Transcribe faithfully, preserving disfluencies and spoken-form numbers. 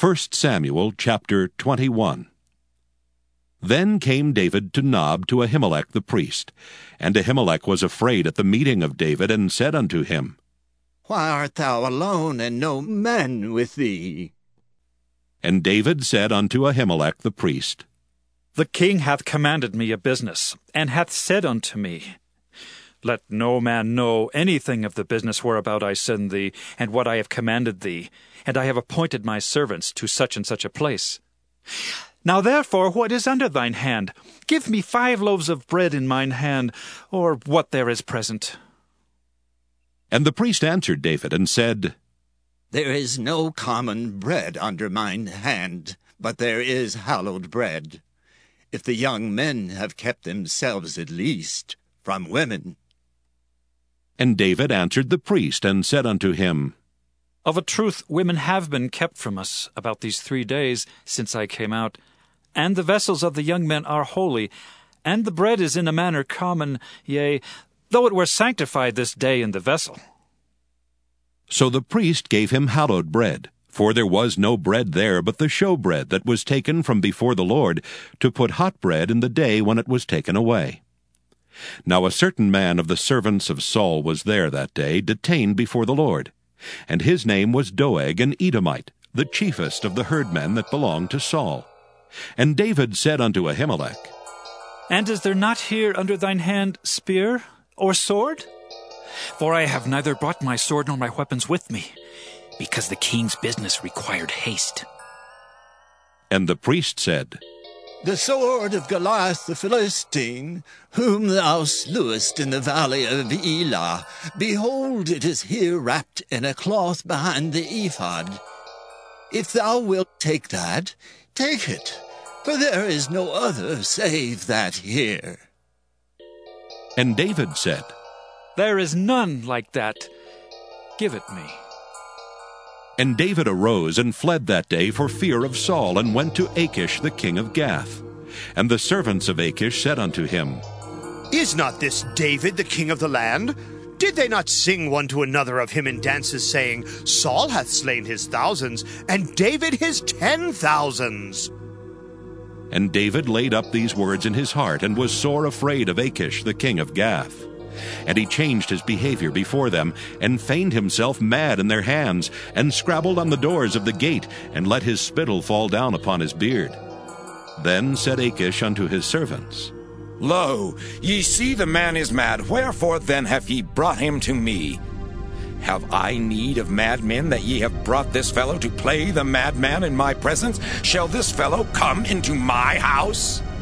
First Samuel chapter twenty-one. Then came David to Nob to Ahimelech the priest. And Ahimelech was afraid at the meeting of David, and said unto him, Why art thou alone, and no men with thee? And David said unto Ahimelech the priest, The king hath commanded me a business, and hath said unto me, Let no man know anything of the business whereabout I send thee, and what I have commanded thee, and I have appointed my servants to such and such a place. Now therefore, what is under thine hand? Give me five loaves of bread in mine hand, or what there is present. And the priest answered David, and said, There is no common bread under mine hand, but there is hallowed bread, if the young men have kept themselves at least from women. And David answered the priest, and said unto him, Of a truth women have been kept from us about these three days since I came out, and the vessels of the young men are holy, and the bread is in a manner common, yea, though it were sanctified this day in the vessel. So the priest gave him hallowed bread, for there was no bread there but the showbread that was taken from before the Lord, to put hot bread in the day when it was taken away. Now a certain man of the servants of Saul was there that day, detained before the Lord. And his name was Doeg an Edomite, the chiefest of the herdmen that belonged to Saul. And David said unto Ahimelech, And is there not here under thine hand spear or sword? For I have neither brought my sword nor my weapons with me, because the king's business required haste. And the priest said, The sword of Goliath the Philistine, whom thou slewest in the valley of Elah, behold, it is here wrapped in a cloth behind the ephod. If thou wilt take that, take it, for there is no other save that here. And David said, There is none like that. Give it me. And David arose and fled that day for fear of Saul, and went to Achish the king of Gath. And the servants of Achish said unto him, Is not this David the king of the land? Did they not sing one to another of him in dances, saying, Saul hath slain his thousands, and David his ten thousands? And David laid up these words in his heart, and was sore afraid of Achish the king of Gath. And he changed his behavior before them, and feigned himself mad in their hands, and scrabbled on the doors of the gate, and let his spittle fall down upon his beard. Then said Achish unto his servants, Lo, ye see the man is mad, wherefore then have ye brought him to me? Have I need of madmen, that ye have brought this fellow to play the madman in my presence? Shall this fellow come into my house?